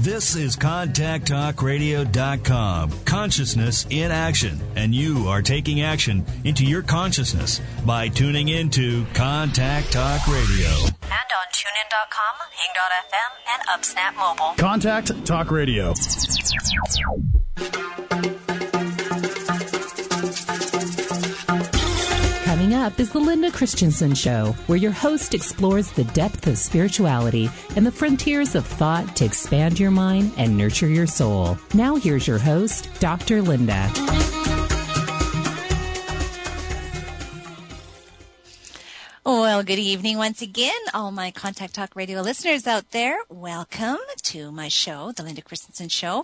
This is ContactTalkRadio.com. Consciousness in action. And you are taking action into your consciousness by tuning into Contact Talk Radio. And on TuneIn.com, Hing.fm, and UpSnap Mobile. Contact Talk Radio. Coming up is the Linda Christensen Show, where your host explores the depth of spirituality and the frontiers of thought to expand your mind and nurture your soul. Now here's your host, Dr. Linda. Well, good evening once again, all my Contact Talk Radio listeners out there. Welcome to my show, the Linda Christensen Show.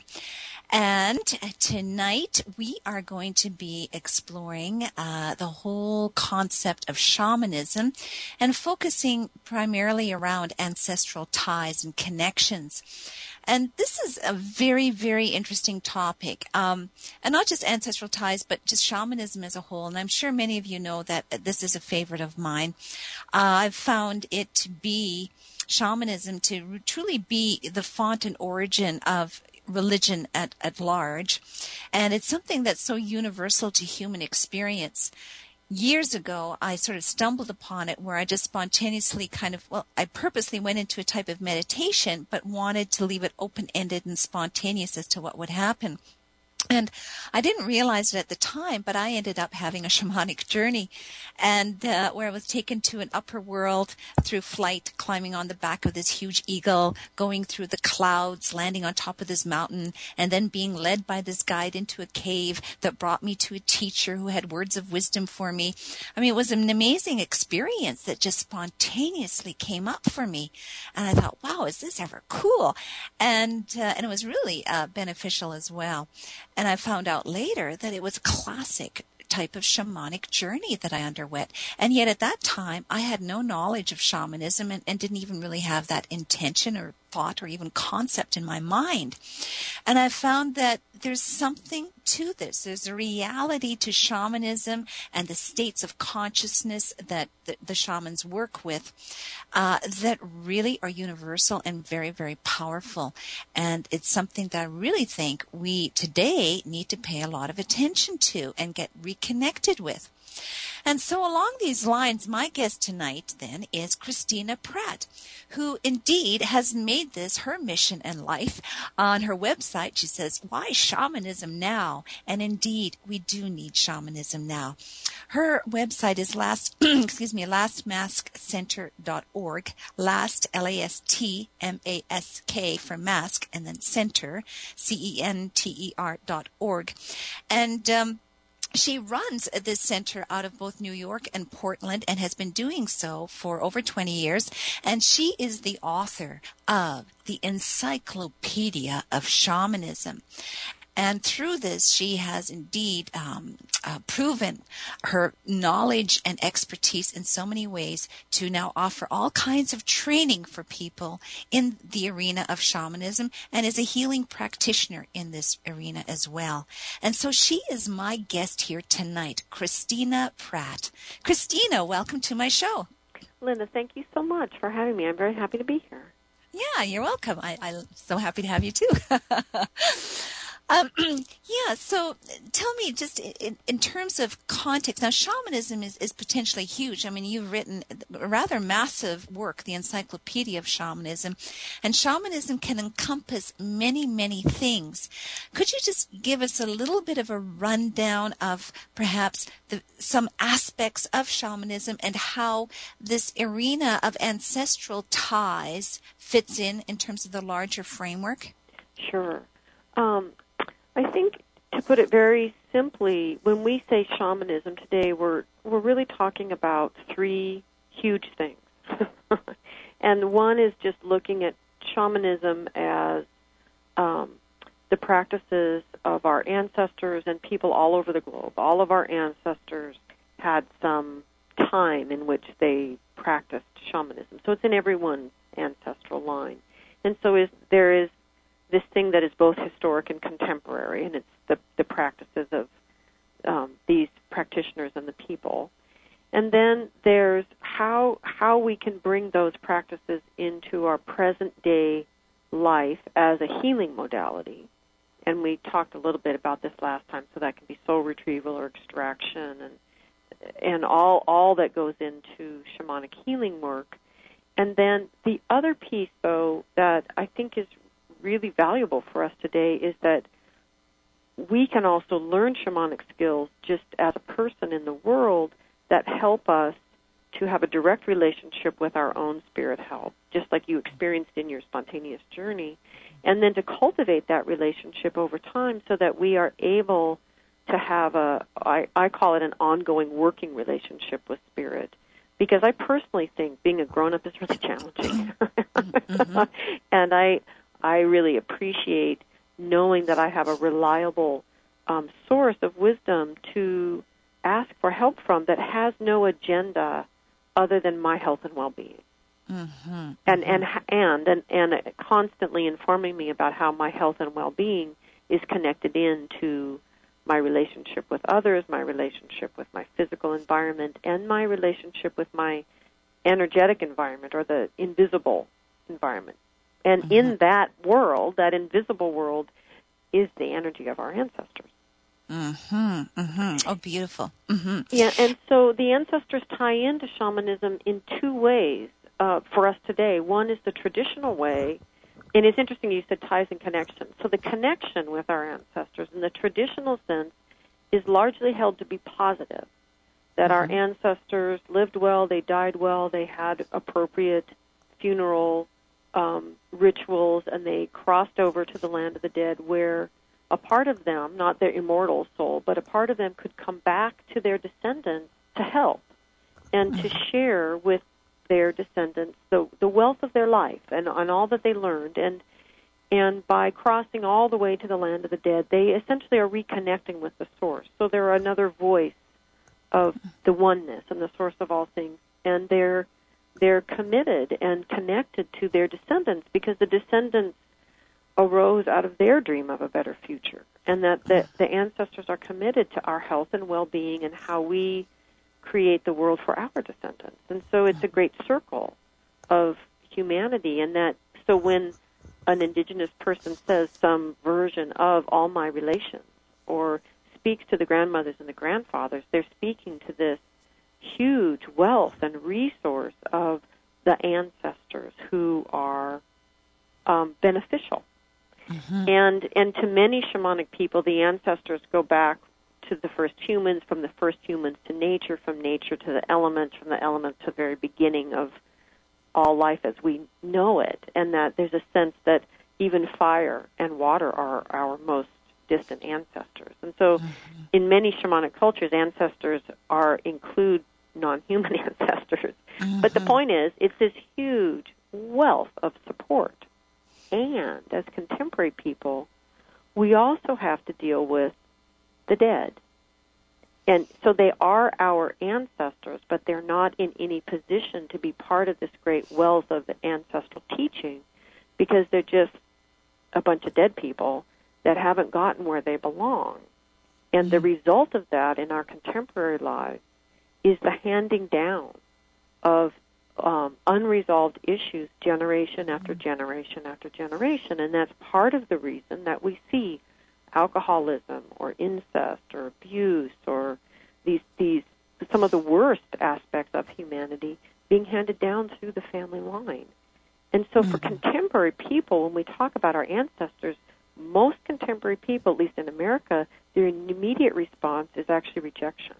And tonight we are going to be exploring the whole concept of shamanism and focusing primarily around ancestral ties and connections. And this is a very, very interesting topic. And not just ancestral ties, but just shamanism as a whole. And I'm sure many of you know that this is a favorite of mine. I've found it to be shamanism to truly be the font and origin of religion at large. And it's something that's so universal to human experience. Years ago, I sort of stumbled upon it where I just spontaneously I purposely went into a type of meditation, but wanted to leave it open-ended and spontaneous as to what would happen. And I didn't realize it at the time, but I ended up having a shamanic journey, and where I was taken to an upper world through flight, climbing on the back of this huge eagle, going through the clouds, landing on top of this mountain, and then being led by this guide into a cave that brought me to a teacher who had words of wisdom for me. I mean, it was an amazing experience that just spontaneously came up for me. And I thought, wow, is this ever cool? And it was really beneficial as well. And I found out later that it was a classic type of shamanic journey that I underwent. And yet at that time, I had no knowledge of shamanism and didn't even really have that intention or thought or even concept in my mind. And I found that there's something to this. There's a reality to shamanism and the states of consciousness that the shamans work with that really are universal and very, very powerful. And it's something that I really think we today need to pay a lot of attention to and get reconnected with. And so along these lines, my guest tonight then is Christina Pratt, who indeed has made this her mission in life. On her website, she says, why shamanism now? And indeed, we do need shamanism now. Her website is lastmaskcenter.org, last, L-A-S-T-M-A-S-K for mask, and then center, C-E-N-T-E-R.org. And she runs this center out of both New York and Portland and has been doing so for over 20 years. And she is the author of the Encyclopedia of Shamanism. And through this, she has indeed proven her knowledge and expertise in so many ways to now offer all kinds of training for people in the arena of shamanism and is a healing practitioner in this arena as well. And so she is my guest here tonight, Christina Pratt. Christina, welcome to my show. Linda, thank you so much for having me. I'm very happy to be here. Yeah, you're welcome. I'm so happy to have you too. So tell me just in terms of context, now shamanism is potentially huge. I mean, you've written a rather massive work, the Encyclopedia of Shamanism, and shamanism can encompass many, many things. Could you just give us a little bit of a rundown of perhaps some aspects of shamanism and how this arena of ancestral ties fits in terms of the larger framework? Sure. I think, to put it very simply, when we say shamanism today, we're really talking about three huge things. And one is just looking at shamanism as the practices of our ancestors and people all over the globe. All of our ancestors had some time in which they practiced shamanism. So it's in everyone's ancestral line. And so there is this thing that is both historic and contemporary, and it's the practices of these practitioners and the people. And then there's how we can bring those practices into our present-day life as a healing modality. And we talked a little bit about this last time, so that can be soul retrieval or extraction and all that goes into shamanic healing work. And then the other piece, though, that I think is really valuable for us today is that we can also learn shamanic skills just as a person in the world that help us to have a direct relationship with our own spirit health, just like you experienced in your spontaneous journey, and then to cultivate that relationship over time so that we are able to have I call it an ongoing working relationship with spirit. Because I personally think being a grown-up is really challenging. Mm-hmm. And I really appreciate knowing that I have a reliable source of wisdom to ask for help from that has no agenda other than my health and well-being. Mm-hmm. And constantly informing me about how my health and well-being is connected into my relationship with others, my relationship with my physical environment, and my relationship with my energetic environment or the invisible environment. And mm-hmm. in that world, that invisible world, is the energy of our ancestors. Mm-hmm. Mm-hmm. Oh, beautiful. Mm-hmm. Yeah, and so the ancestors tie into shamanism in two ways for us today. One is the traditional way, and it's interesting you said ties and connections. So the connection with our ancestors in the traditional sense is largely held to be positive, that mm-hmm. our ancestors lived well, they died well, they had appropriate funeral rituals, and they crossed over to the land of the dead where a part of them, not their immortal soul, but a part of them could come back to their descendants to help and to share with their descendants the wealth of their life and all that they learned. And by crossing all the way to the land of the dead, they essentially are reconnecting with the source. So they're another voice of the oneness and the source of all things. And they're committed and connected to their descendants because the descendants arose out of their dream of a better future, and that the ancestors are committed to our health and well-being and how we create the world for our descendants. And so it's a great circle of humanity, and that so when an indigenous person says some version of all my relations or speaks to the grandmothers and the grandfathers, they're speaking to this huge wealth and resource of the ancestors who are beneficial. Mm-hmm. And to many shamanic people, the ancestors go back to the first humans, from the first humans to nature, from nature to the elements, from the elements to the very beginning of all life as we know it, and that there's a sense that even fire and water are our most distant ancestors. And so mm-hmm. in many shamanic cultures, ancestors include non-human ancestors. Mm-hmm. But the point is, it's this huge wealth of support. And as contemporary people, we also have to deal with the dead. And so they are our ancestors, but they're not in any position to be part of this great wealth of ancestral teaching because they're just a bunch of dead people that haven't gotten where they belong. And the result of that in our contemporary lives is the handing down of unresolved issues generation after generation after generation. And that's part of the reason that we see alcoholism or incest or abuse or these some of the worst aspects of humanity being handed down through the family line. And so for contemporary people, when we talk about our ancestors, most contemporary people, at least in America, their immediate response is actually rejection.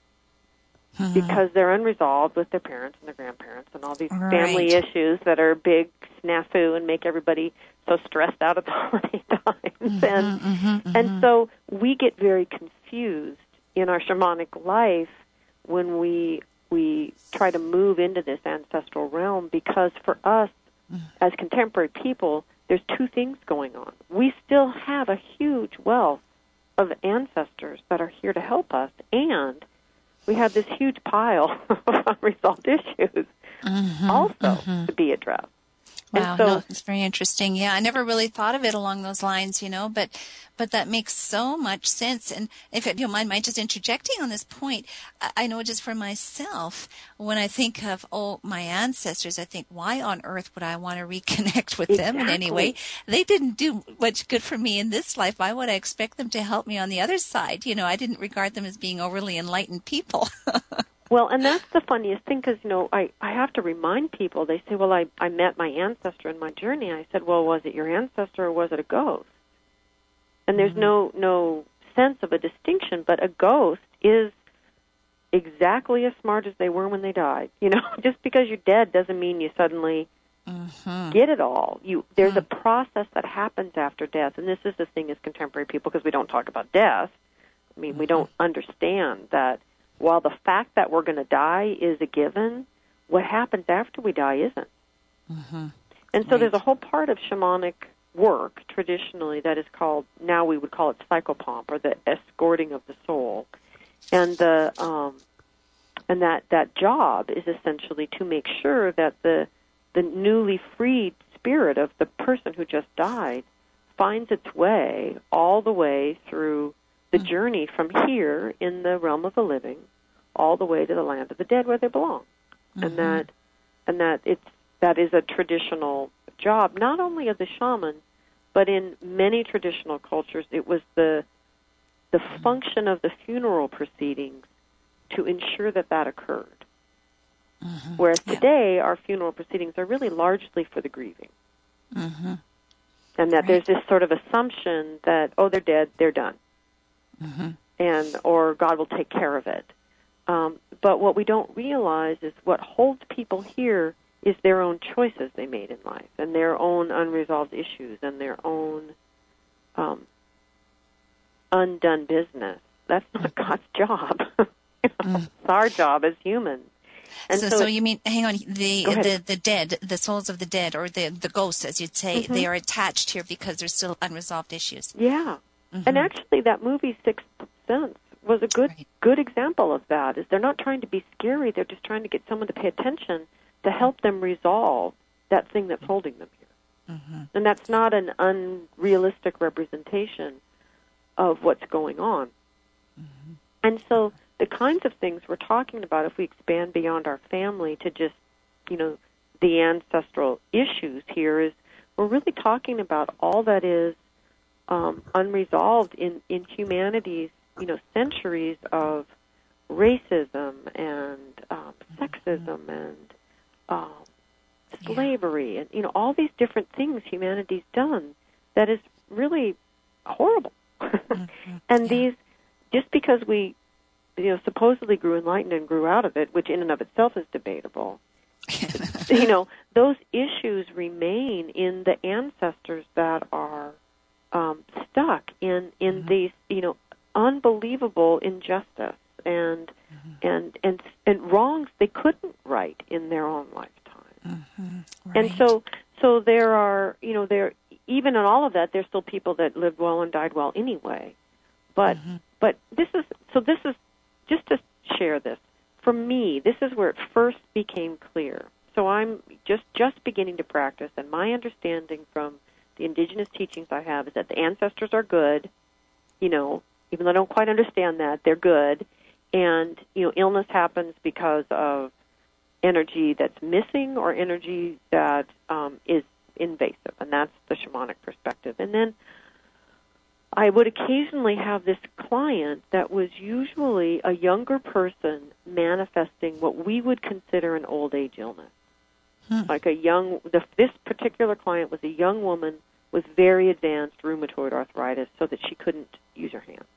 Because they're unresolved with their parents and their grandparents and all these family issues that are big snafu and make everybody so stressed out at the holiday times. And so we get very confused in our shamanic life when we try to move into this ancestral realm, because for us as contemporary people, there's two things going on. We still have a huge wealth of ancestors that are here to help us, and we have this huge pile of unresolved issues also to be addressed. Wow, so, no, it's very interesting. Yeah, I never really thought of it along those lines, but that makes so much sense. And if you don't mind just interjecting on this point, I know just for myself, when I think of, my ancestors, I think, why on earth would I want to reconnect with them in any way? They didn't do much good for me in this life. Why would I expect them to help me on the other side? I didn't regard them as being overly enlightened people. Well, and that's the funniest thing because, I have to remind people. They say, well, I met my ancestor in my journey. I said, well, was it your ancestor or was it a ghost? And there's no sense of a distinction, but a ghost is exactly as smart as they were when they died. Just because you're dead doesn't mean you suddenly get it all. There's a process that happens after death, and this is the thing as contemporary people, because we don't talk about death. I mean, we don't understand that while the fact that we're going to die is a given, what happens after we die isn't. And so there's a whole part of shamanic work traditionally that is called, now we would call it psychopomp, or the escorting of the soul. And that job is essentially to make sure that the newly freed spirit of the person who just died finds its way all the way through the journey from here in the realm of the living all the way to the land of the dead where they belong. And that is a traditional job, not only of the shaman, but in many traditional cultures it was the function of the funeral proceedings to ensure that occurred. Whereas today our funeral proceedings are really largely for the grieving. And that there's this sort of assumption that, they're dead, they're done. Or God will take care of it. But what we don't realize is what holds people here is their own choices they made in life, and their own unresolved issues, and their own undone business. That's not God's job. It's our job as humans. And so you mean, hang on, the dead, the souls of the dead, or the ghosts, as you'd say, they are attached here because there's still unresolved issues. Yeah. And actually that movie, Sixth Sense, was a good example of that. Is they're not trying to be scary, they're just trying to get someone to pay attention to help them resolve that thing that's holding them here. And that's not an unrealistic representation of what's going on. And so the kinds of things we're talking about, if we expand beyond our family to just, the ancestral issues here, is we're really talking about all that is unresolved in humanity's, centuries of racism and sexism and slavery and, all these different things humanity's done that is really horrible. And these, just because we, supposedly grew enlightened and grew out of it, which in and of itself is debatable, those issues remain in the ancestors that are stuck in these, unbelievable injustice and wrongs they couldn't right in their own lifetime. And so there are, there, even in all of that, there's still people that lived well and died well anyway. But this is just to share this. For me, this is where it first became clear. So I'm just beginning to practice, and my understanding from the indigenous teachings I have is that the ancestors are good, even though I don't quite understand that, they're good. And, illness happens because of energy that's missing or energy that is invasive, and that's the shamanic perspective. And then I would occasionally have this client that was usually a younger person manifesting what we would consider an old age illness. Like this particular client was a young woman with very advanced rheumatoid arthritis so that she couldn't use her hands.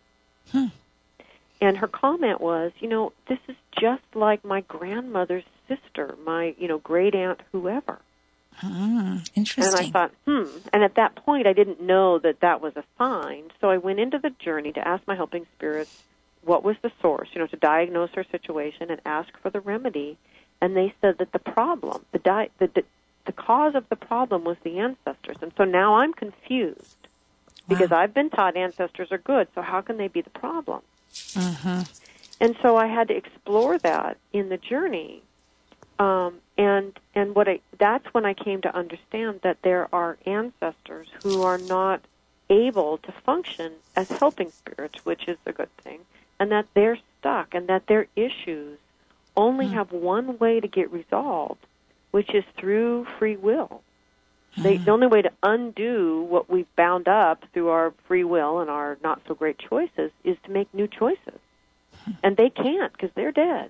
And her comment was, this is just like my grandmother's sister, my, great aunt, whoever. Interesting. And I thought, And at that point, I didn't know that was a sign. So I went into the journey to ask my helping spirits what was the source, to diagnose her situation and ask for the remedy. And they said that the problem, the cause of the problem was the ancestors. And so now I'm confused because I've been taught ancestors are good, so how can they be the problem? And so I had to explore that in the journey. That's when I came to understand that there are ancestors who are not able to function as helping spirits, which is a good thing, and that they're stuck, and that their issues only have one way to get resolved, which is through free will. The only way to undo what we've bound up through our free will and our not-so-great choices is to make new choices. And they can't because they're dead.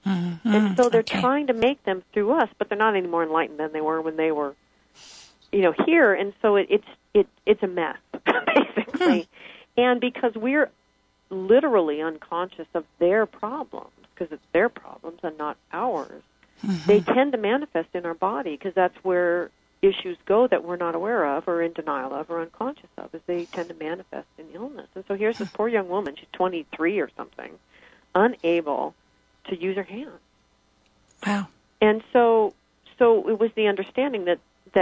And so they're trying to make them through us, but they're not any more enlightened than they were when they were, here. And so it's a mess, basically. And because we're literally unconscious of their problems, because it's their problems and not ours, they tend to manifest in our body because that's where issues go that we're not aware of or in denial of or unconscious of, is they tend to manifest in illness. And so here's this poor young woman, she's 23 or something, unable to use her hands. Wow. And so it was the understanding that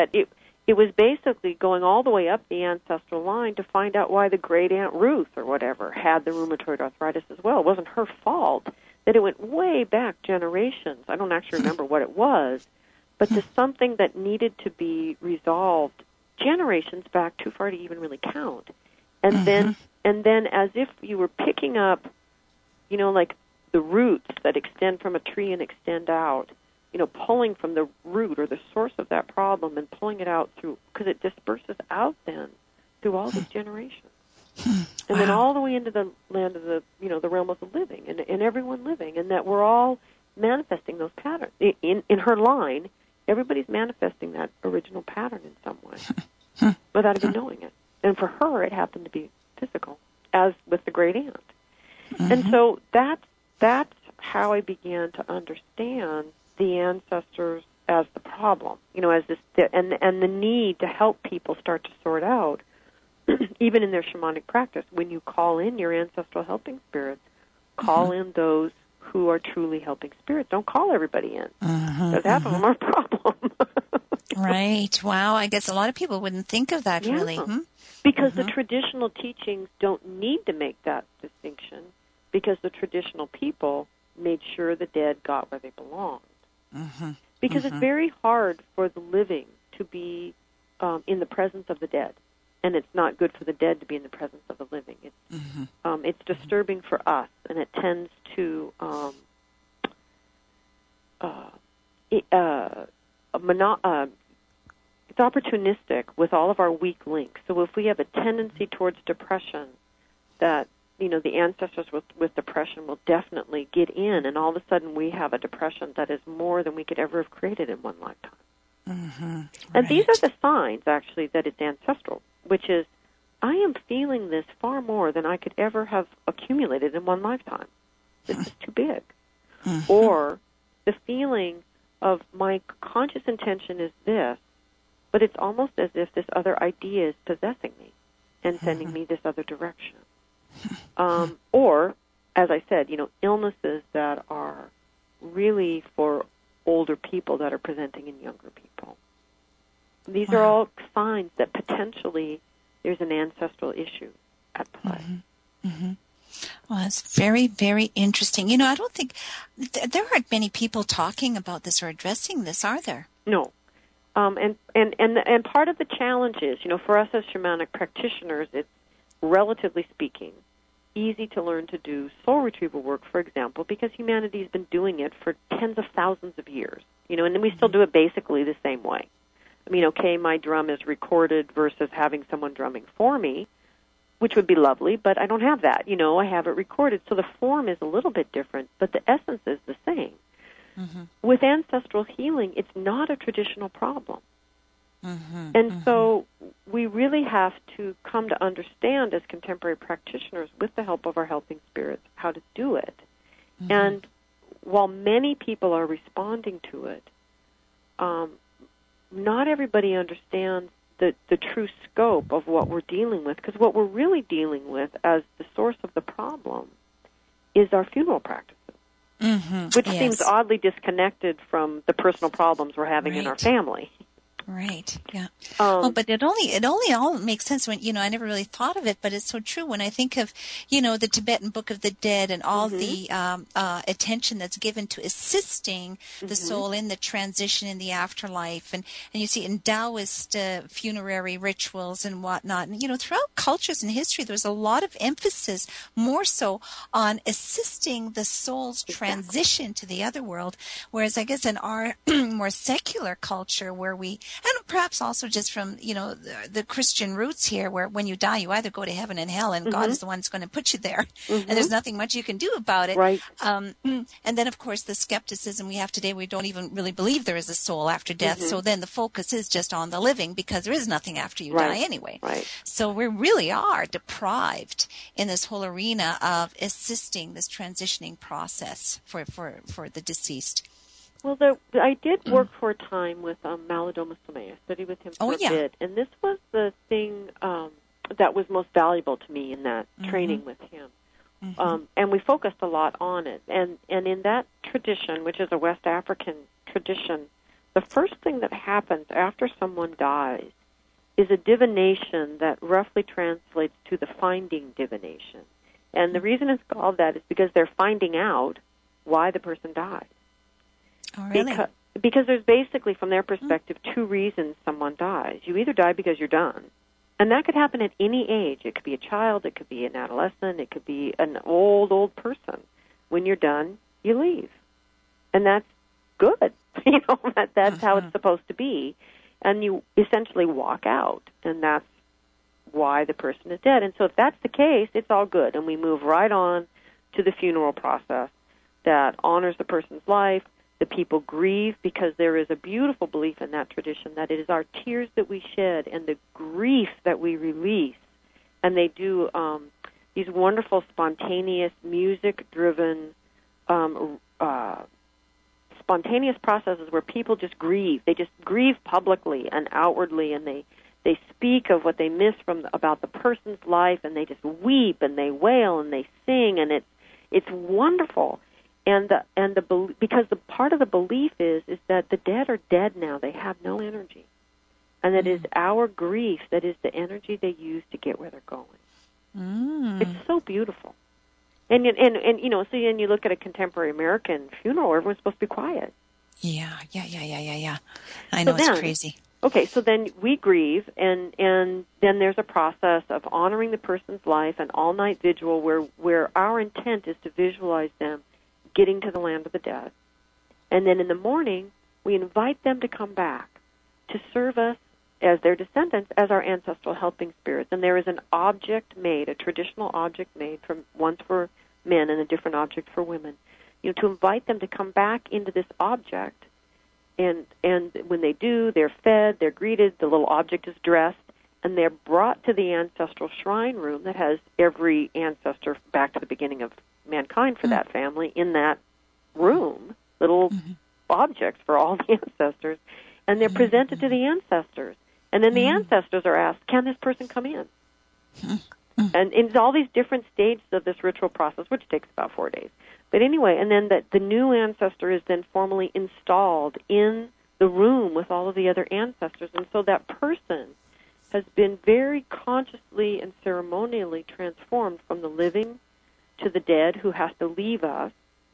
it was basically going all the way up the ancestral line to find out why the great Aunt Ruth or whatever had the rheumatoid arthritis as well. It wasn't her fault that it went way back generations. I don't actually remember what it was, but to something that needed to be resolved generations back, too far to even really count. And then as if you were picking up, like the roots that extend from a tree and extend out, pulling from the root or the source of that problem and pulling it out through, because it disperses out then through all these generations. And then all the way into the land of the, the realm of the living and everyone living, and that we're all manifesting those patterns. In her line, everybody's manifesting that original pattern in some way without even knowing it. And for her, it happened to be physical, as with the great aunt. And so that's how I began to understand the ancestors as the problem, as this, and the need to help people start to sort out, even in their shamanic practice. When you call in your ancestral helping spirits, call in those who are truly helping spirits. Don't call everybody in, because half of them are a problem. Right. Wow. I guess a lot of people wouldn't think of that, really. Because the traditional teachings don't need to make that distinction, because the traditional people made sure the dead got where they belonged. Because it's very hard for the living to be in the presence of the dead, and it's not good for the dead to be in the presence of the living. It's disturbing for us, and it tends to it's opportunistic with all of our weak links. So if we have a tendency towards depression, that the ancestors with depression will definitely get in, and all of a sudden we have a depression that is more than we could ever have created in one lifetime. And these are the signs, actually, that it's ancestral, which is, I am feeling this far more than I could ever have accumulated in one lifetime. This is too big. Or the feeling of my conscious intention is this, but it's almost as if this other idea is possessing me and sending me this other direction. Or, as I said, illnesses that are really for older people that are presenting in younger people. These are all signs that potentially there's an ancestral issue at play. Well, that's very, very interesting. I don't think there aren't many people talking about this or addressing this, are there? No. And part of the challenge is, for us as shamanic practitioners, it's, relatively speaking, easy to learn to do soul retrieval work, for example, because humanity's been doing it for tens of thousands of years, and then we still do it basically the same way. I mean, okay, my drum is recorded versus having someone drumming for me, which would be lovely, but I don't have that. I have it recorded, so the form is a little bit different, but the essence is the same. With ancestral healing, it's not a traditional problem. And so we really have to come to understand as contemporary practitioners, with the help of our helping spirits, how to do it. And while many people are responding to it, not everybody understands the true scope of what we're dealing with, because what we're really dealing with as the source of the problem is our funeral practices, which seems oddly disconnected from the personal problems we're having in our family. Right. Yeah. But it only all makes sense when, I never really thought of it, but it's so true when I think of, the Tibetan Book of the Dead and all the attention that's given to assisting the soul in the transition in the afterlife. And you see in Taoist funerary rituals and whatnot, and, throughout cultures and history, there's a lot of emphasis more so on assisting the soul's transition to the other world. Whereas I guess in our more secular culture where and perhaps also just from, the Christian roots here, where when you die, you either go to heaven and hell, and God is the one that's going to put you there, and there's nothing much you can do about it. Right. And then, of course, the skepticism we have today, we don't even really believe there is a soul after death, so then the focus is just on the living, because there is nothing after you die anyway. Right. So we really are deprived in this whole arena of assisting this transitioning process for the deceased. Well, I did work for a time with Malidoma Somé. I studied with him for a bit, and this was the thing that was most valuable to me in that training with him. And we focused a lot on it. And in that tradition, which is a West African tradition, the first thing that happens after someone dies is a divination that roughly translates to the finding divination. And the reason it's called that is because they're finding out why the person died. Oh, really? Because there's basically, from their perspective, two reasons someone dies. You either die because you're done, and that could happen at any age. It could be a child, it could be an adolescent, it could be an old person. When you're done, you leave. And that's good. That's how it's supposed to be. And you essentially walk out, and that's why the person is dead. And so if that's the case, it's all good, and we move right on to the funeral process that honors the person's life. The people grieve, because there is a beautiful belief in that tradition that it is our tears that we shed and the grief that we release. And they do these wonderful, spontaneous, music-driven, spontaneous processes where people just grieve. They just grieve publicly and outwardly, and they speak of what they miss about the person's life, and they just weep and they wail and they sing, and it's wonderful. And because the part of the belief is that the dead are dead now; they have no energy, and it is our grief that is the energy they use to get where they're going. It's so beautiful, and so then you look at a contemporary American funeral; everyone's supposed to be quiet. Yeah. I know, it's crazy. Okay, so then we grieve, and then there's a process of honoring the person's life, an all-night vigil where our intent is to visualize them getting to the land of the dead. And then in the morning, we invite them to come back to serve us as their descendants, as our ancestral helping spirits. And there is an object made, a traditional object made, from once for men and a different object for women, to invite them to come back into this object. And when they do, they're fed, they're greeted, the little object is dressed, and they're brought to the ancestral shrine room that has every ancestor back to the beginning of mankind for that family in that room, little objects for all the ancestors, and they're presented to the ancestors. And then the ancestors are asked, can this person come in? And it's all these different stages of this ritual process, which takes about 4 days. But anyway, and then the new ancestor is then formally installed in the room with all of the other ancestors. And so that person has been very consciously and ceremonially transformed from the living to the dead, who has to leave us,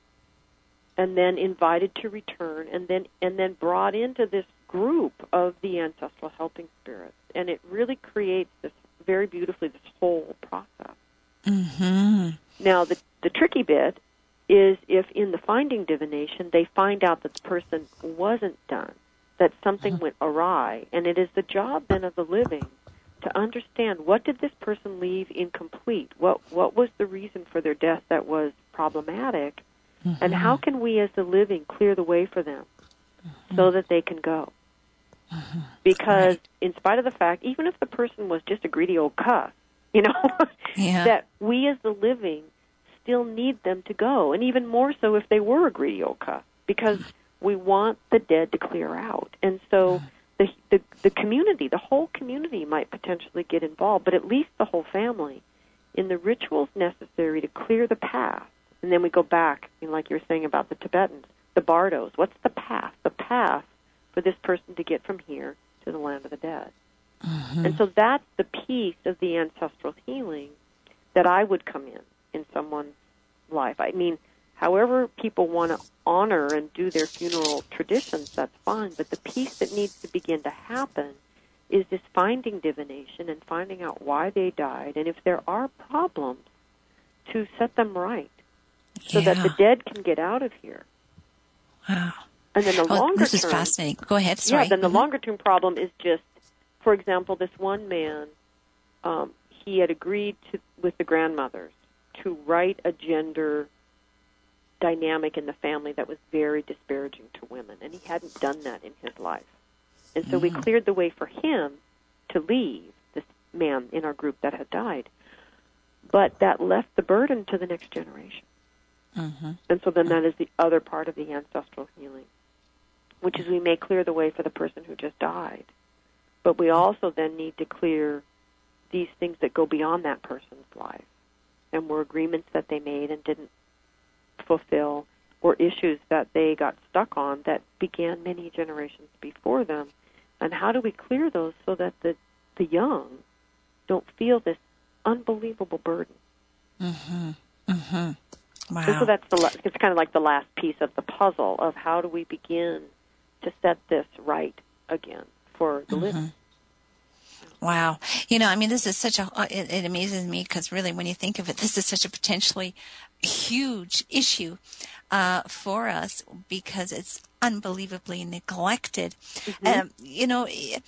and then invited to return, and then brought into this group of the ancestral helping spirits. And it really creates this very beautifully, this whole process. Now, the tricky bit is if in the finding divination they find out that the person wasn't done, that something went awry, and it is the job then of the living to understand, what did this person leave incomplete? What was the reason for their death that was problematic? And how can we as the living clear the way for them so that they can go? Because in spite of the fact, even if the person was just a greedy old cuss, that we as the living still need them to go, and even more so if they were a greedy old cuss, because we want the dead to clear out. And so the community, the whole community might potentially get involved, but at least the whole family, in the rituals necessary to clear the path. And then we go back, like you were saying about the Tibetans, the bardos. What's the path? The path for this person to get from here to the land of the dead. And so that's the piece of the ancestral healing that I would come in someone's life. I mean, however people want to honor and do their funeral traditions, that's fine, but the piece that needs to begin to happen is this finding divination and finding out why they died, and if there are problems, to set them right so that the dead can get out of here. Wow. And then the longer this is term, fascinating. Go ahead. Sorry. Yeah, then the longer term problem is just, for example, this one man, he had agreed with the grandmothers to write a gender dynamic in the family that was very disparaging to women, and he hadn't done that in his life. And so we cleared the way for him to leave, this man in our group that had died. But that left the burden to the next generation. And so then that is the other part of the ancestral healing, which is we may clear the way for the person who just died, but we also then need to clear these things that go beyond that person's life and were agreements that they made and didn't fulfill, or issues that they got stuck on that began many generations before them. And how do we clear those so that the young don't feel this unbelievable burden? Wow. And so that's it's kind of like the last piece of the puzzle of how do we begin to set this right again for the living. Wow. You know, I mean, this is such it amazes me because really when you think of it, this is such a potentially huge issue for us because it's unbelievably neglected. You know,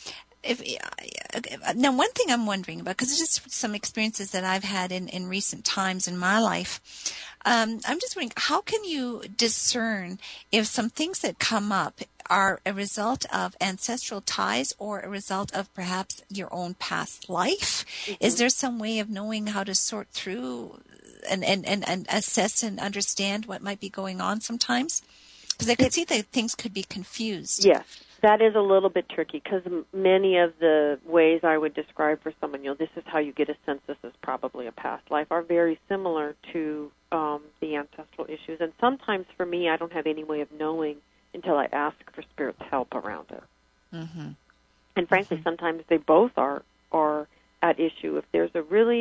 now one thing I'm wondering about, because it's just some experiences that I've had in recent times in my life, I'm just wondering, how can you discern if some things that come up are a result of ancestral ties or a result of perhaps your own past life? Is there some way of knowing how to sort through and assess and understand what might be going on sometimes? Because I could see that things could be confused. Yes, that is a little bit tricky because many of the ways I would describe for someone, this is how you get a sense this is probably a past life, are very similar to the ancestral issues. And sometimes for me, I don't have any way of knowing until I ask for Spirit's help around it. And frankly, sometimes they both are at issue. If there's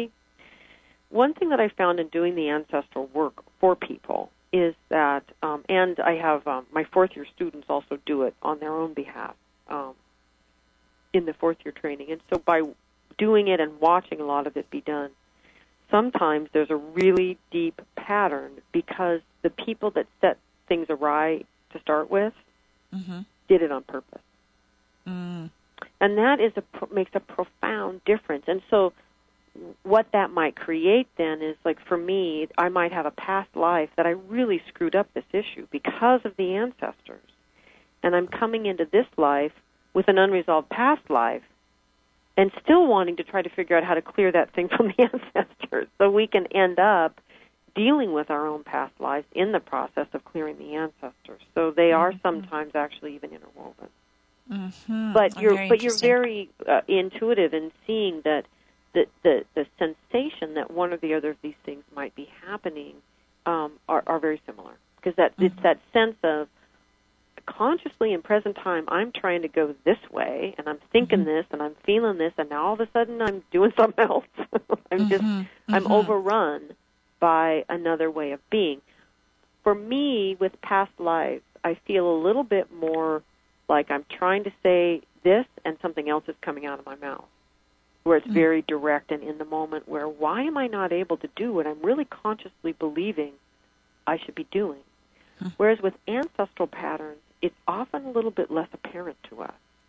one thing that I found in doing the ancestral work for people is that, and I have my fourth-year students also do it on their own behalf in the fourth-year training. And so by doing it and watching a lot of it be done, sometimes there's a really deep pattern because the people that set things awry to start with did it on purpose. And that makes a profound difference. And so what that might create then is, like for me, I might have a past life that I really screwed up this issue because of the ancestors. And I'm coming into this life with an unresolved past life and still wanting to try to figure out how to clear that thing from the ancestors so we can end up dealing with our own past lives in the process of clearing the ancestors. So they are sometimes actually even interwoven. But you're very intuitive in seeing that the sensation that one or the other of these things might be happening are very similar. Because it's that sense of consciously in present time, I'm trying to go this way, and I'm thinking this, and I'm feeling this, and now all of a sudden I'm doing something else. I'm overrun by another way of being. For me, with past lives, I feel a little bit more like I'm trying to say this, and something else is coming out of my mouth, where it's very direct and in the moment, where why am I not able to do what I'm really consciously believing I should be doing? Whereas with ancestral patterns, it's often a little bit less apparent to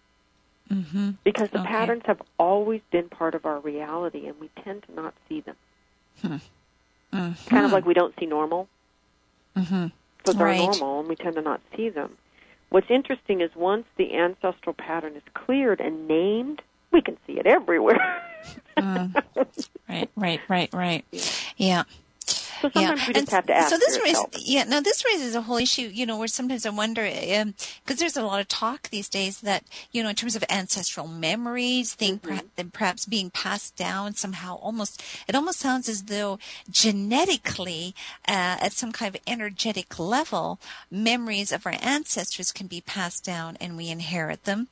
us because the patterns have always been part of our reality, and we tend to not see them. Kind of like we don't see normal. So they're normal, and we tend to not see them. What's interesting is once the ancestral pattern is cleared and named, we can see it everywhere. Right. Yeah. So sometimes we just have to ask yourself. This raises a whole issue, where sometimes I wonder, because there's a lot of talk these days that, in terms of ancestral memories, perhaps being passed down somehow, it almost sounds as though genetically, at some kind of energetic level, memories of our ancestors can be passed down and we inherit them.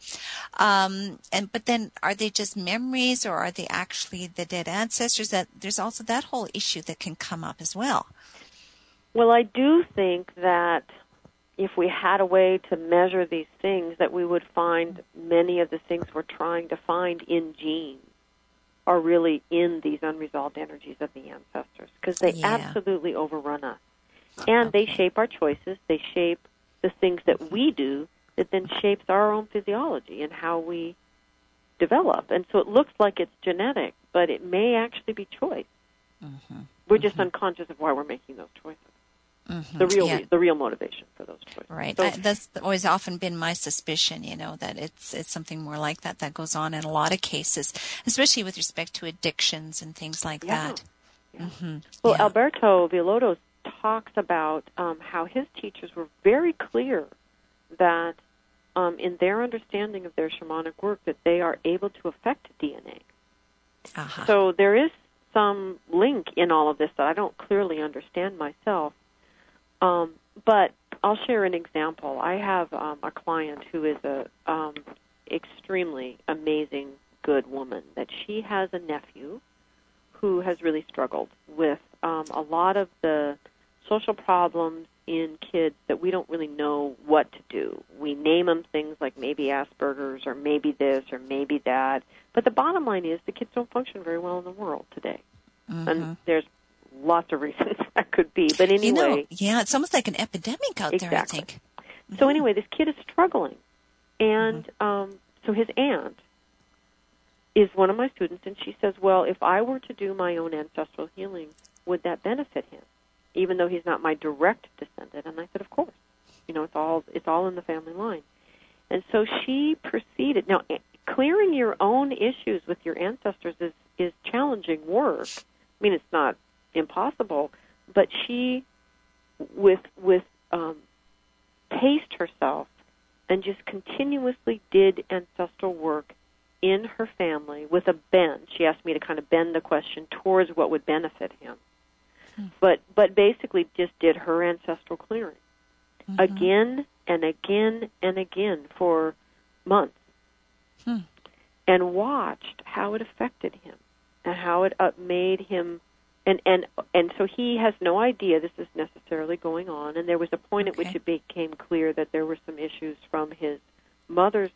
But then are they just memories, or are they actually the dead ancestors? That there's also that whole issue that can come up as well. Well, I do think that if we had a way to measure these things, that we would find many of the things we're trying to find in genes are really in these unresolved energies of the ancestors, because they absolutely overrun us. And they shape our choices. They shape the things that we do that then shapes our own physiology and how we develop. And so it looks like it's genetic, but it may actually be choice. We're just unconscious of why we're making those choices. The real motivation for those choices. Right. So, that's always often been my suspicion, that it's something more like that goes on in a lot of cases, especially with respect to addictions and things like that. Yeah. Well, Alberto Villoldo talks about how his teachers were very clear that in their understanding of their shamanic work that they are able to affect DNA. So there is some link in all of this that I don't clearly understand myself. But I'll share an example. I have a client who is a extremely amazing, good woman, that she has a nephew who has really struggled with a lot of the social problems in kids that we don't really know what to do. We name them things like maybe Asperger's or maybe this or maybe that. But the bottom line is the kids don't function very well in the world today. And there's lots of reasons that could be. But anyway. It's almost like an epidemic out there, I think. So anyway, this kid is struggling. And so his aunt is one of my students, and she says, well, if I were to do my own ancestral healing, would that benefit him, even though he's not my direct descendant? And I said, of course. It's all in the family line. And so she proceeded. Now, clearing your own issues with your ancestors is challenging work. I mean, it's not impossible, but she, paced herself and just continuously did ancestral work in her family with a bend. She asked me to kind of bend the question towards what would benefit him. But basically just did her ancestral clearing again and again and again for months and watched how it affected him and how it made him. And so he has no idea this is necessarily going on. And there was a point at which it became clear that there were some issues from his mother's.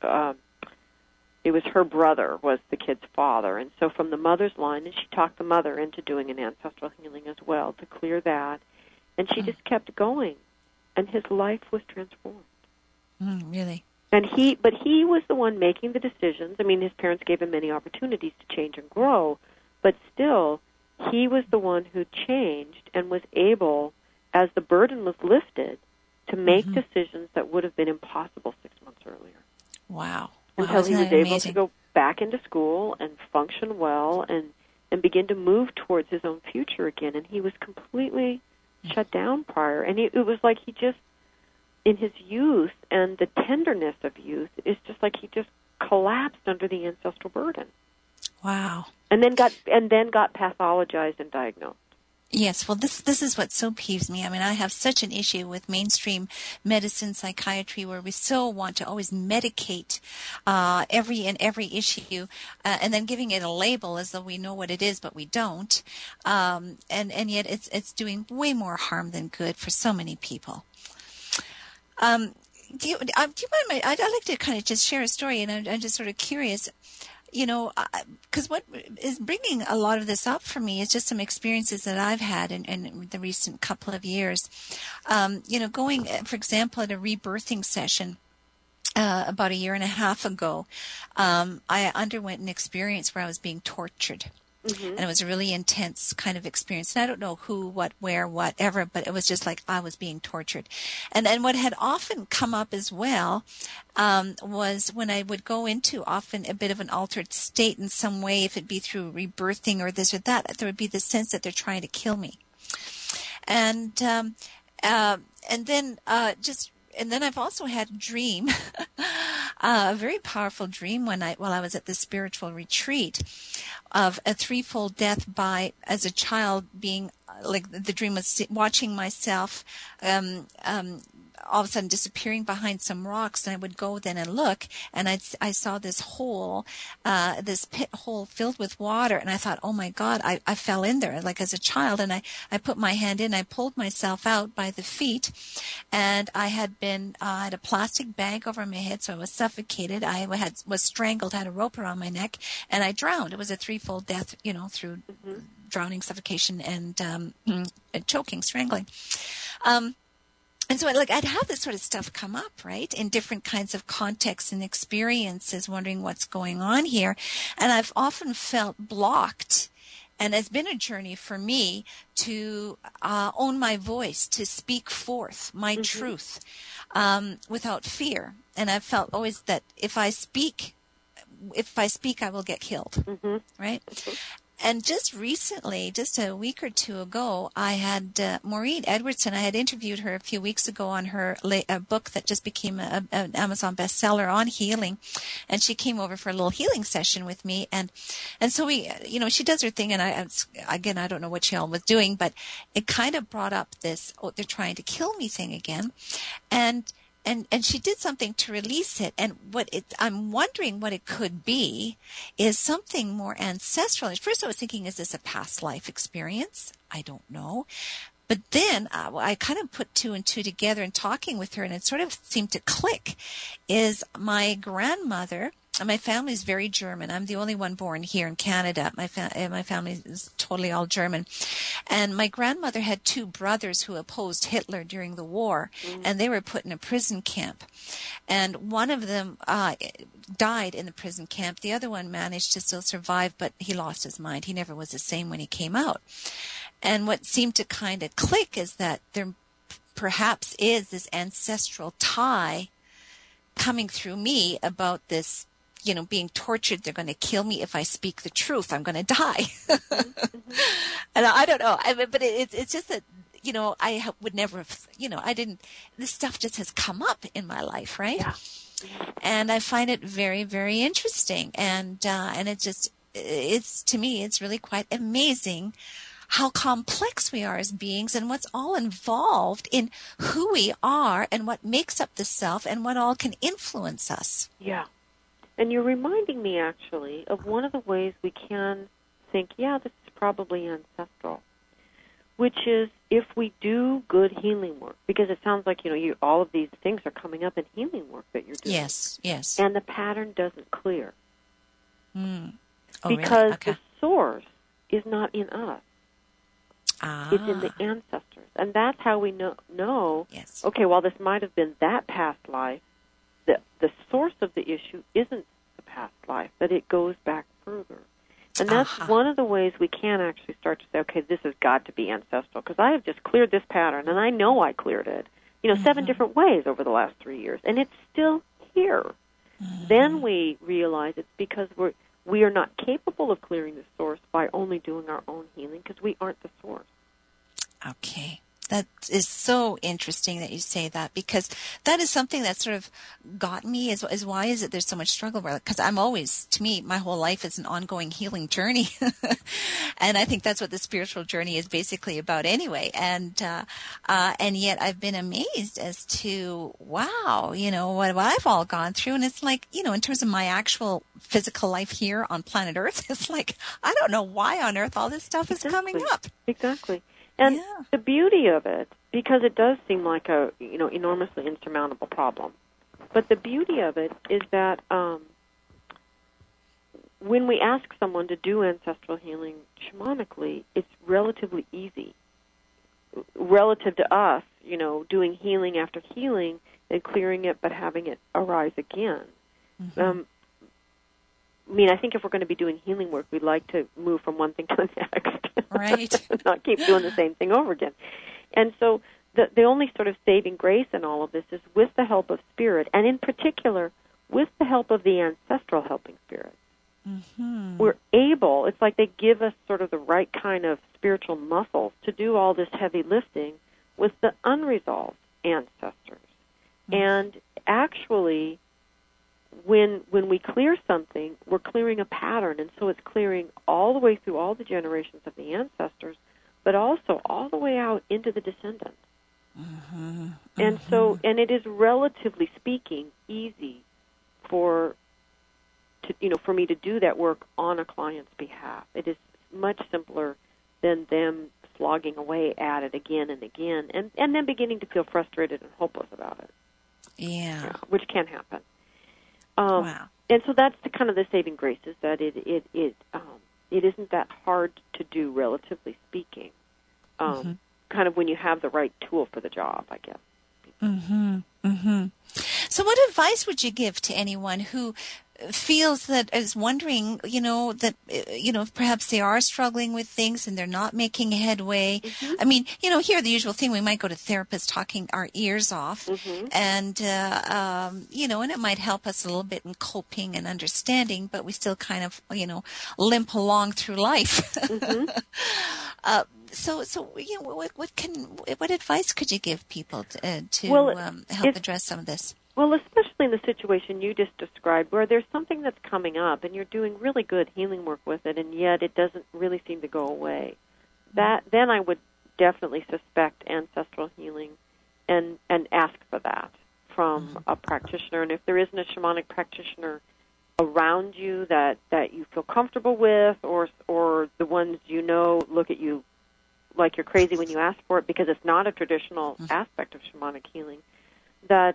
It was her brother was the kid's father. And so from the mother's line, and she talked the mother into doing an ancestral healing as well to clear that. And she just kept going. And his life was transformed. Really? And he was the one making the decisions. I mean, his parents gave him many opportunities to change and grow, but still, he was the one who changed and was able, as the burden was lifted, to make decisions that would have been impossible 6 months earlier. Wow. Until he was able to go back into school and function well and begin to move towards his own future again. And he was completely shut down prior. And it was like he just, in his youth and the tenderness of youth, it's just like he just collapsed under the ancestral burden. Wow. And then got pathologized and diagnosed. Yes, well, this is what so peeves me. I mean, I have such an issue with mainstream medicine, psychiatry, where we so want to always medicate every issue, and then giving it a label as though we know what it is, but we don't. And yet it's doing way more harm than good for so many people. Do you mind? I'd like to kind of just share a story, and I'm just sort of curious. Because what is bringing a lot of this up for me is just some experiences that I've had in the recent couple of years. Going, for example, at a rebirthing session about 1.5 years ago, I underwent an experience where I was being tortured. And it was a really intense kind of experience. And I don't know who, what, where, whatever, but it was just like I was being tortured. And then what had often come up as well was when I would go into often a bit of an altered state in some way, if it be through rebirthing or this or that, there would be the sense that they're trying to kill me. And then I've also had a dream, a very powerful dream while I was at the spiritual retreat, of a threefold death as a child, being like, the dream was watching myself all of a sudden disappearing behind some rocks, and I would go then and look, and I saw this hole, this pit hole filled with water, and I thought, oh my God, I fell in there, like as a child, and I put my hand in, I pulled myself out by the feet, and I had a plastic bag over my head, so I was suffocated, was strangled, had a rope around my neck, and I drowned. It was a threefold death, through drowning, suffocation, and choking, strangling. And so I'd have this sort of stuff come up, right, in different kinds of contexts and experiences, wondering what's going on here. And I've often felt blocked. And it's been a journey for me to own my voice, to speak forth my truth without fear. And I've felt always that if I speak, I will get killed, right? And just recently, just a week or two ago, I had Maureen Edwardson. I had interviewed her a few weeks ago on her book that just became an Amazon bestseller on healing, and she came over for a little healing session with me. And so we, she does her thing, and I don't know what she all was doing, but it kind of brought up this, they're trying to kill me thing again, and she did something to release it. And I'm wondering what it could be is something more ancestral. At first I was thinking, is this a past life experience? I don't know. But then I kind of put two and two together and talking with her, and it sort of seemed to click, is my grandmother. My family is very German. I'm the only one born here in Canada. My family is totally all German. And my grandmother had two brothers who opposed Hitler during the war, and they were put in a prison camp. And one of them died in the prison camp. The other one managed to still survive, but he lost his mind. He never was the same when he came out. And what seemed to kind of click is that there perhaps is this ancestral tie coming through me about this, being tortured. They're going to kill me if I speak the truth. I'm going to die. And I don't know. But it's just that, I would never have, this stuff just has come up in my life, right? Yeah. And I find it very, very interesting. And to me, it's really quite amazing how complex we are as beings, and what's all involved in who we are and what makes up the self and what all can influence us. Yeah. And you're reminding me, actually, of one of the ways we can think, this is probably ancestral, which is if we do good healing work, because it sounds like, all of these things are coming up in healing work that you're doing. Yes. And the pattern doesn't clear. Oh, because really? Okay. the source is not in us. It's in the ancestors. And that's how we know yes. Okay, well, this might have been that past life. The source of the issue isn't the past life, but it goes back further. And that's one of the ways we can actually start to say, okay, this has got to be ancestral, because I have just cleared this pattern, and I know I cleared it, 7 different ways over the last 3 years, and it's still here. Then we realize it's because we are not capable of clearing the source by only doing our own healing, because we aren't the source. Okay. That is so interesting that you say that, because that is something that sort of got me is why is it there's so much struggle? Because I'm always, to me, my whole life is an ongoing healing journey. And I think that's what the spiritual journey is basically about anyway. And yet I've been amazed as to, wow, what I've all gone through. And it's like, in terms of my actual physical life here on planet Earth, it's like, I don't know why on earth all this stuff is coming up. Exactly. And the beauty of it, because it does seem like a enormously insurmountable problem, but the beauty of it is that when we ask someone to do ancestral healing shamanically, it's relatively easy relative to us, doing healing after healing and clearing it but having it arise again. I think if we're going to be doing healing work, we'd like to move from one thing to the next. Right. Not keep doing the same thing over again. And so the only sort of saving grace in all of this is with the help of spirit, and in particular, with the help of the ancestral helping spirit. we're able, it's like they give us sort of the right kind of spiritual muscles to do all this heavy lifting with the unresolved ancestors. And actually, when we clear something, we're clearing a pattern, and so it's clearing all the way through all the generations of the ancestors, but also all the way out into the descendants. And so, and it is relatively speaking easy for me to do that work on a client's behalf. It is much simpler than them slogging away at it again and again, and then beginning to feel frustrated and hopeless about it. Yeah. Which can happen. Wow. And so that's the saving grace, is that it isn't that hard to do, relatively speaking. Kind of when you have the right tool for the job, I guess. So what advice would you give to anyone who feels that is wondering, that, perhaps they are struggling with things and they're not making headway? I mean, here the usual thing, we might go to therapists talking our ears off, and, and it might help us a little bit in coping and understanding, but we still kind of, limp along through life. So what advice could you give people to help address some of this? Well, especially in the situation you just described, where there's something that's coming up and you're doing really good healing work with it, and yet it doesn't really seem to go away. Then I would definitely suspect ancestral healing and ask for that from a practitioner. And if there isn't a shamanic practitioner around you that you feel comfortable with, or the ones look at you like you're crazy when you ask for it because it's not a traditional aspect of shamanic healing, that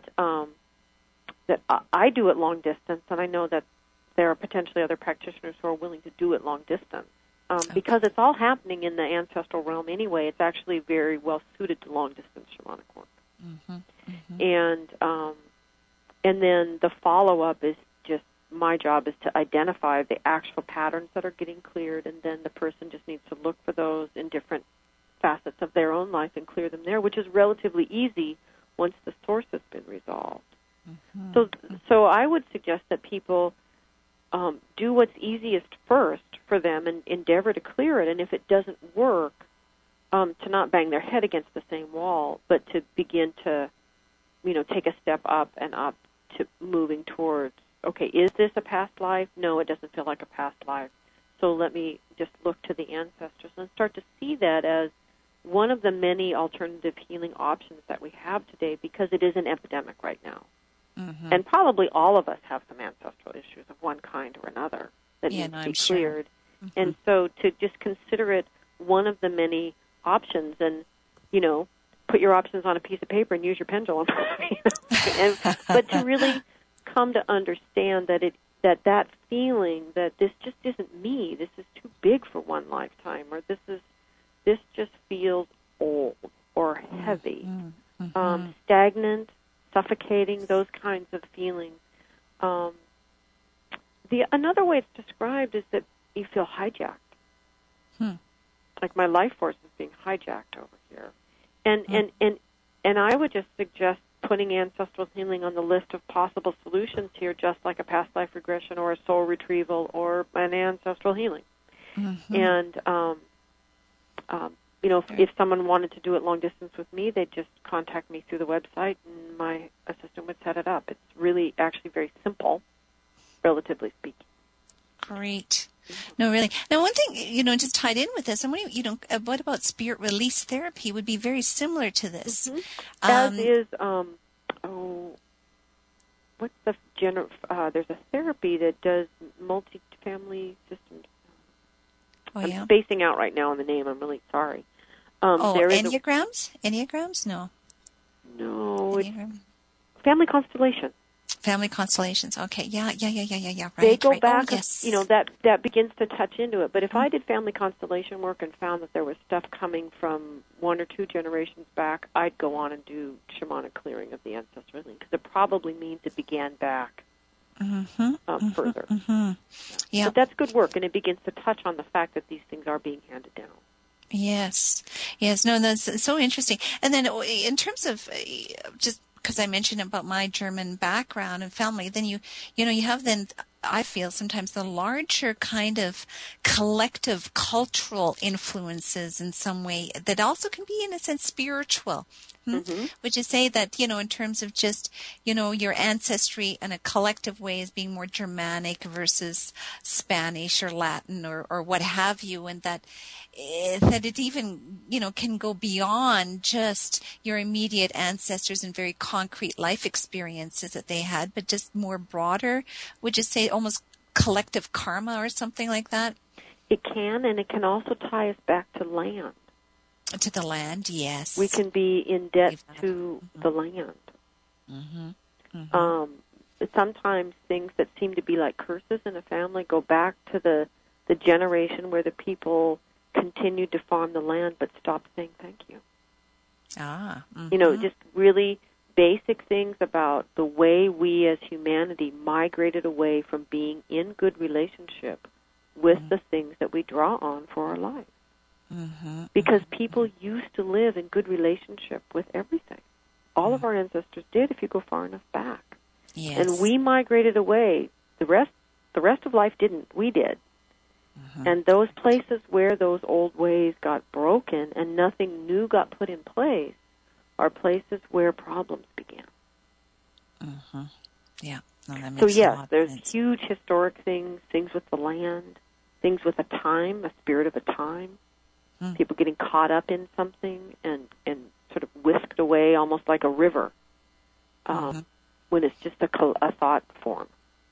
I do it long distance, and I know that there are potentially other practitioners who are willing to do it long distance. Because it's all happening in the ancestral realm anyway, it's actually very well suited to long distance shamanic work. And then the follow-up is just, my job is to identify the actual patterns that are getting cleared, and then the person just needs to look for those in different facets of their own life and clear them there, which is relatively easy once the source has been resolved. So I would suggest that people do what's easiest first for them and endeavor to clear it. And if it doesn't work, to not bang their head against the same wall, but to begin to, take a step up and up to moving towards, okay, is this a past life? No, it doesn't feel like a past life. So let me just look to the ancestors and start to see that as one of the many alternative healing options that we have today, because it is an epidemic right now. And probably all of us have some ancestral issues of one kind or another that need to be cleared. And so to just consider it one of the many options, and, put your options on a piece of paper and use your pendulum. But to really come to understand that that feeling that this just isn't me, this is too big for one lifetime, or this just feels old or heavy, stagnant, suffocating, those kinds of feelings. Another way it's described is that you feel hijacked. Like my life force is being hijacked over here. And I would just suggest putting ancestral healing on the list of possible solutions here, just like a past life regression or a soul retrieval or an ancestral healing. And if someone wanted to do it long distance with me, they'd just contact me through the website, and my assistant would set it up. It's really actually very simple, relatively speaking. Great. No, really. Now, one thing, just tied in with this, I'm wondering, what about spirit release therapy would be very similar to this? As is, what's the there's a therapy that does multi-family systems. I'm spacing out right now on the name. I'm really sorry. Enneagrams? Enneagrams? No. No. Family constellation. Family constellations. Okay. Yeah. Right. They go back. Oh, yes. That begins to touch into it. But if I did family constellation work and found that there was stuff coming from one or two generations back, I'd go on and do shamanic clearing of the ancestral healing, because it probably means it began back further. Yeah. But that's good work, and it begins to touch on the fact that these things are being handed down. Yes. No, that's so interesting. And then in terms of just because I mentioned about my German background and family, then you have then I feel sometimes the larger kind of collective cultural influences in some way that also can be in a sense spiritual. Mm-hmm. Would you say that, in terms of just, your ancestry in a collective way as being more Germanic versus Spanish or Latin or what have you, and that it even, can go beyond just your immediate ancestors and very concrete life experiences that they had, but just more broader? Would you say almost collective karma or something like that? It can, and it can also tie us back to land. To the land, yes. We can be in debt to the land. Mm-hmm. Mm-hmm. Sometimes things that seem to be like curses in a family go back to the generation where the people continued to farm the land but stopped saying thank you. Mm-hmm. Just really basic things about the way we as humanity migrated away from being in good relationship with the things that we draw on for our life. Mm-hmm. Because people used to live in good relationship with everything. All of our ancestors did if you go far enough back. Yes. And we migrated away. The rest of life didn't. We did. Mm-hmm. And those places where those old ways got broken and nothing new got put in place are places where problems began. Mm-hmm. Yeah. No, that makes So a yes, lot there's of sense. huge historic things with the land, things with a spirit of a time. People getting caught up in something and sort of whisked away almost like a river when it's just a thought form,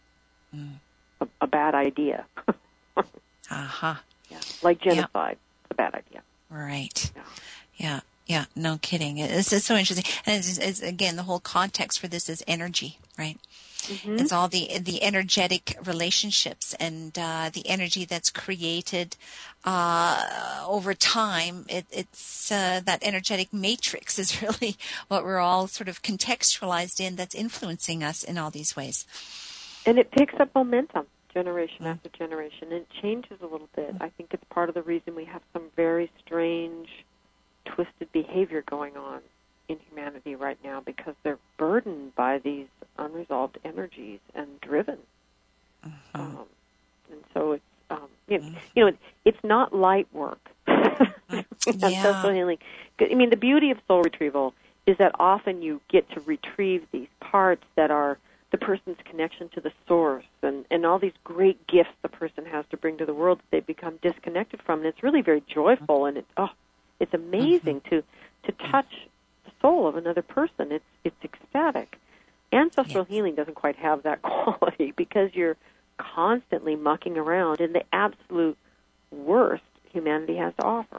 a bad idea. Uh-huh. Yeah. Like genocide. It's a bad idea. Right. Yeah. No kidding. It's so interesting. And it's again, the whole context for this is energy, right? Mm-hmm. It's all the energetic relationships and the energy that's created over time. It's that energetic matrix is really what we're all sort of contextualized in, that's influencing us in all these ways. And it picks up momentum generation after generation, and it changes a little bit. I think it's part of the reason we have some very strange, twisted behavior going on in humanity right now, because they're burdened by these unresolved energies and driven. And so it's it's not light work. Social healing. I mean, the beauty of soul retrieval is that often you get to retrieve these parts that are the person's connection to the source and all these great gifts the person has to bring to the world that they've become disconnected from. And it's really very joyful, and it's amazing to touch the soul of another person. It's ecstatic. Ancestral healing doesn't quite have that quality because you're constantly mucking around in the absolute worst humanity has to offer.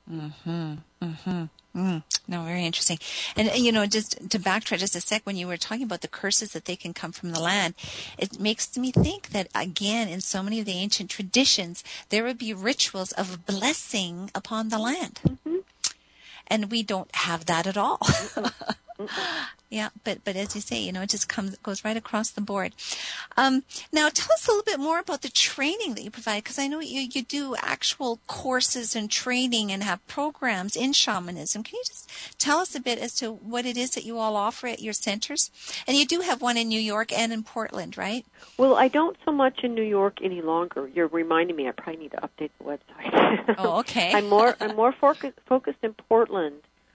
No, very interesting. And, just to backtrack just a sec, when you were talking about the curses that they can come from the land, it makes me think that, again, in so many of the ancient traditions, there would be rituals of blessing upon the land. And we don't have that at all. Yeah, but as you say, it just goes right across the board. Now, tell us a little bit more about the training that you provide, because I know you do actual courses and training and have programs in shamanism. Can you just tell us a bit as to what it is that you all offer at your centers? And you do have one in New York and in Portland, right? Well, I don't so much in New York any longer. You're reminding me I probably need to update the website. Oh, okay. I'm more focused in Portland.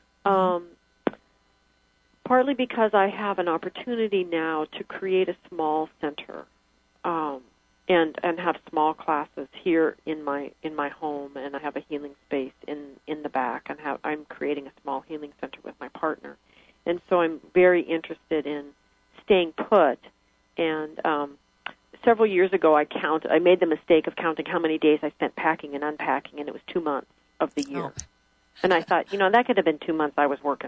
Partly because I have an opportunity now to create a small center, and have small classes here in my home, and I have a healing space in the back, and I'm creating a small healing center with my partner, and so I'm very interested in staying put. And several years ago, I made the mistake of counting how many days I spent packing and unpacking, and it was 2 months of the year, and I thought, that could have been 2 months I was working.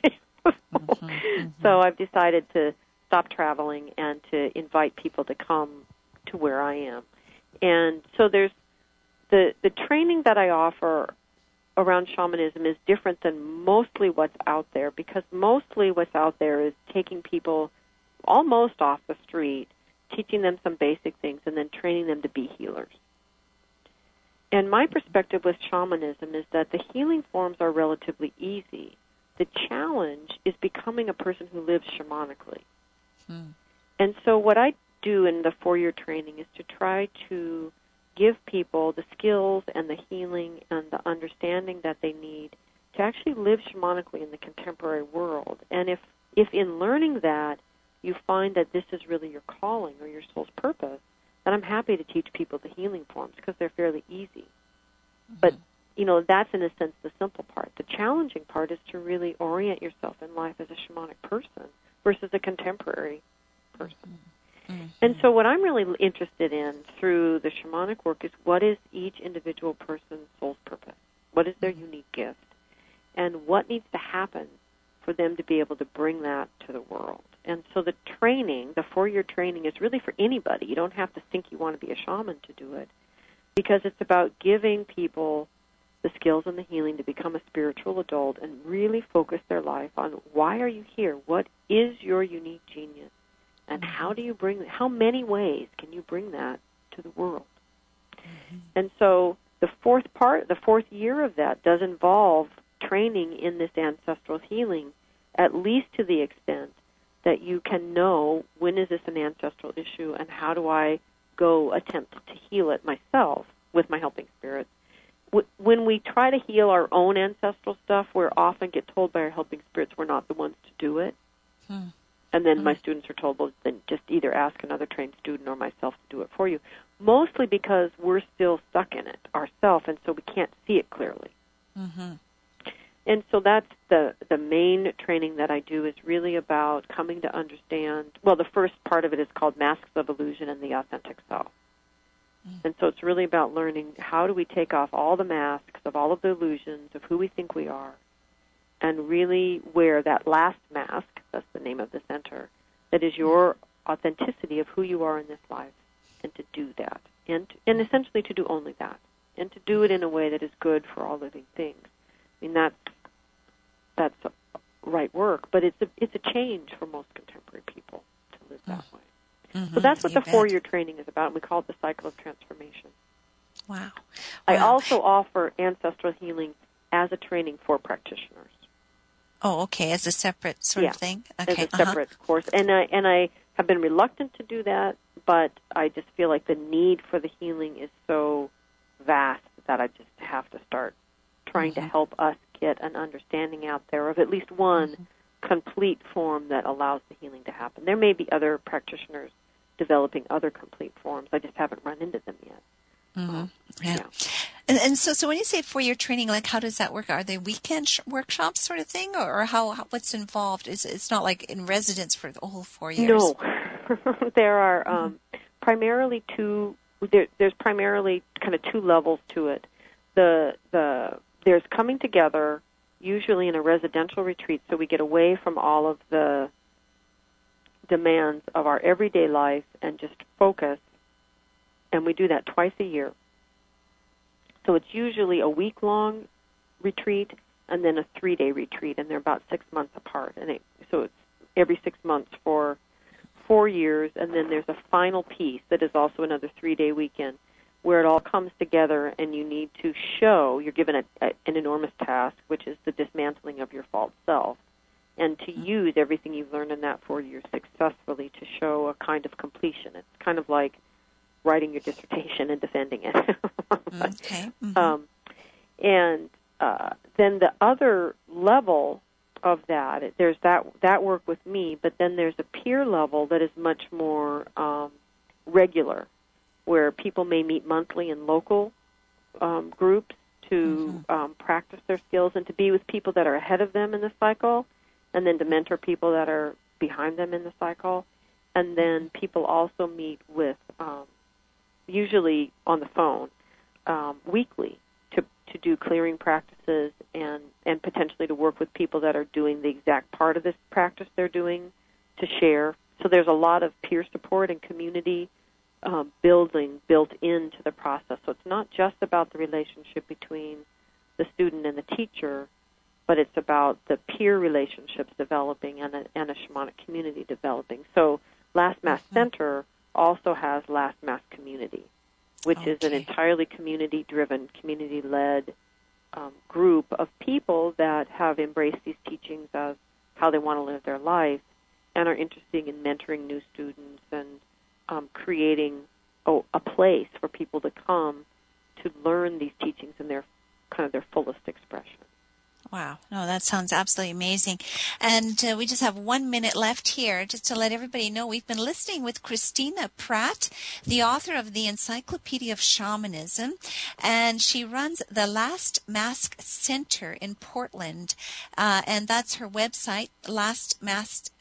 So I've decided to stop traveling and to invite people to come to where I am. And so there's the training that I offer around shamanism is different than mostly what's out there, because mostly what's out there is taking people almost off the street, teaching them some basic things, and then training them to be healers. And my perspective with shamanism is that the healing forms are relatively easy. The challenge is becoming a person who lives shamanically. And so what I do in the 4-year training is to try to give people the skills and the healing and the understanding that they need to actually live shamanically in the contemporary world. And if in learning that you find that this is really your calling or your soul's purpose, then I'm happy to teach people the healing forms because they're fairly easy. But, that's in a sense the simple part. The challenging part is to really orient yourself in life as a shamanic person versus a contemporary person. And so what I'm really interested in through the shamanic work is what is each individual person's soul's purpose? What is their unique gift? And what needs to happen for them to be able to bring that to the world? And so the training, the 4-year training, is really for anybody. You don't have to think you want to be a shaman to do it, because it's about giving people the skills and the healing to become a spiritual adult and really focus their life on why are you here? What is your unique genius? And how do you how many ways can you bring that to the world? And so the fourth year of that does involve training in this ancestral healing, at least to the extent that you can know when is this an ancestral issue and how do I go attempt to heal it myself with my helping spirits. When we try to heal our own ancestral stuff, we often get told by our helping spirits we're not the ones to do it. And then my students are told, well, then just either ask another trained student or myself to do it for you, mostly because we're still stuck in it ourselves, and so we can't see it clearly. And so that's the main training that I do is really about coming to understand, well, the first part of it is called Masks of Illusion and the Authentic Self. And so it's really about learning how do we take off all the masks of all of the illusions of who we think we are and really wear that last mask, that's the name of the center, that is your authenticity of who you are in this life, and to do that, and essentially to do only that, and to do it in a way that is good for all living things. I mean, that's right work, but it's a change for most contemporary people to live that way. So that's what the 4-year training is about, and we call it the cycle of transformation. Wow. I also offer ancestral healing as a training for practitioners. Oh, okay, as a separate sort of thing? Okay. As a separate course. And I have been reluctant to do that, but I just feel like the need for the healing is so vast that I just have to start trying to help us get an understanding out there of at least one complete form that allows the healing to happen. There may be other practitioners developing other complete forms. I just haven't run into them yet. Yeah. And so when you say 4-year training, like how does that work? Are they weekend workshops sort of thing, or how what's involved? It's not like in residence for the whole 4 years. No, there are primarily there's primarily kind of 2 levels to it. There's coming together usually in a residential retreat, so we get away from all of the demands of our everyday life and just focus. And we do that twice a year. So it's usually a week-long retreat and then a 3-day retreat, and they're about 6 months apart. And so it's every 6 months for 4 years, and then there's a final piece that is also another 3-day weekend where it all comes together, and you need to show, you're given an enormous task, which is the dismantling of your false self, and to use everything you've learned in that 4 years successfully to show a kind of completion. It's kind of like writing your dissertation and defending it. Okay. And then the other level of that, there's that work with me, but then there's a peer level that is much more regular, where people may meet monthly in local groups to practice their skills and to be with people that are ahead of them in the cycle, and then to mentor people that are behind them in the cycle. And then people also meet with, usually on the phone, weekly to do clearing practices and potentially to work with people that are doing the exact part of this practice they're doing to share. So there's a lot of peer support and community building built into the process. So it's not just about the relationship between the student and the teacher, but it's about the peer relationships developing and a shamanic community developing. So Last Mass Center also has Last Mass Community, which is an entirely community-driven, community-led group of people that have embraced these teachings as how they want to live their life and are interested in mentoring new students and creating a place for people to come to learn these teachings in their kind of their fullest expression. Wow. No, that sounds absolutely amazing. And we just have 1 minute left here just to let everybody know we've been listening with Christina Pratt, the author of the Encyclopedia of Shamanism, and she runs the Last Mask Center in Portland, and that's her website, Last Mask,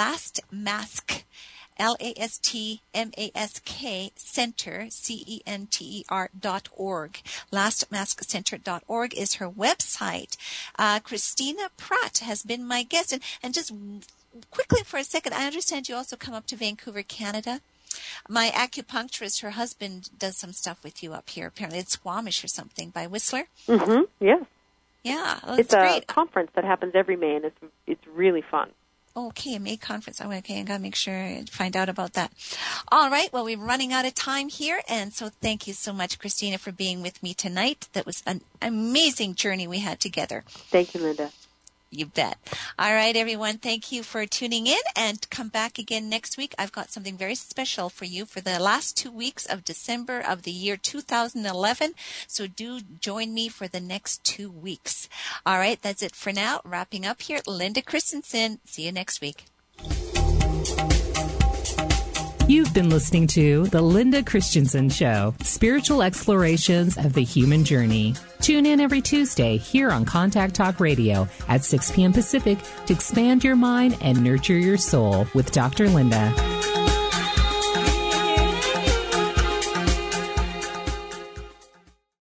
LASTMASK Center, CENTER.org. LastMaskCenter.org is her website. Christina Pratt has been my guest. And just quickly for a second, I understand you also come up to Vancouver, Canada. My acupuncturist, her husband, does some stuff with you up here. Apparently it's Squamish or something by Whistler. Mm-hmm, yes. Yeah, well, it's great. a conference that happens every May, and it's really fun. Okay, a May conference. Okay, I got to make sure and find out about that. All right, well, we're running out of time here, and so thank you so much, Christina, for being with me tonight. That was an amazing journey we had together. Thank you, Linda. You bet. All right, everyone, thank you for tuning in, and come back again next week. I've got something very special for you for the last 2 weeks of December of the year 2011, so do join me for the next 2 weeks. All right, that's it for now. Wrapping up here, Linda Christensen. See you next week. You've been listening to The Linda Christensen Show, spiritual explorations of the human journey. Tune in every Tuesday here on Contact Talk Radio at 6 p.m. Pacific to expand your mind and nurture your soul with Dr. Linda.